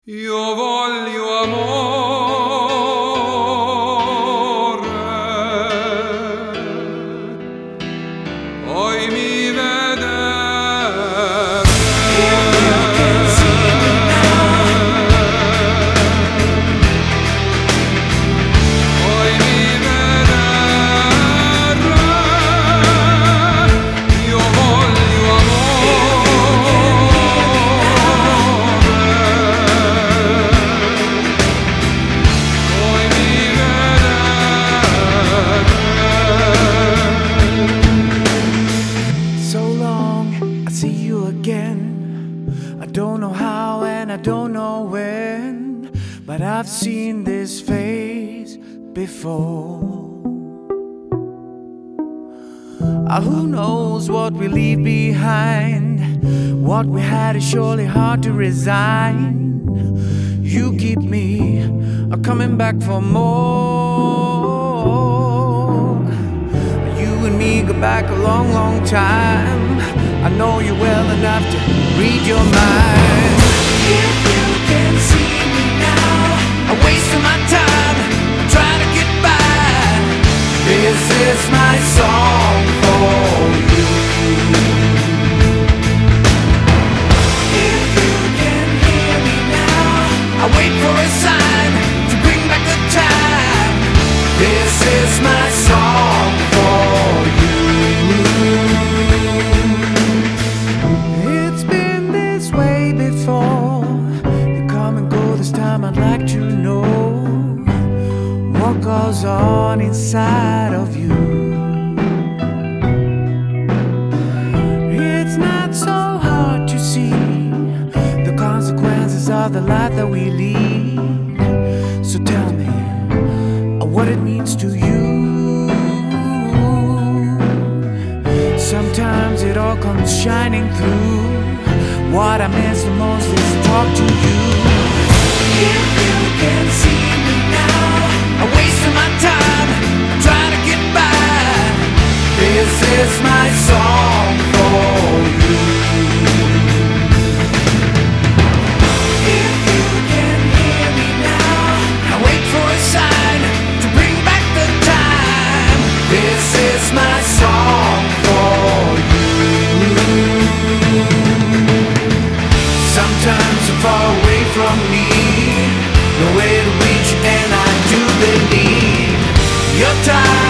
Io voglio amore, poi mi vedere. Poi mi vedere. Io voglio I don't know how and I don't know when, but I've seen this face before. Who knows what we leave behind? What we had is surely hard to resign. You keep me coming back for more. You and me go back a long, long time. I know you well enough to read your mind. If you can see me now, I'm wasting my time, I'm trying to get by. This is my song for you. If you can hear me now, I wait for a sign to bring back the time. This is my song for you. I'd like to know what goes on inside of you. It's not so hard to see the consequences of the life that we lead. So tell me what it means to you. Sometimes it all comes shining through. What I miss the most is to talk to you. If you can see me now, I'm wasting my time, I'm trying to get by. This is my song for you. If you can hear me now, I wait for a sign to bring back the time. This is my song for you. Sometimes you're far away from me, no way to reach, and I do believe your time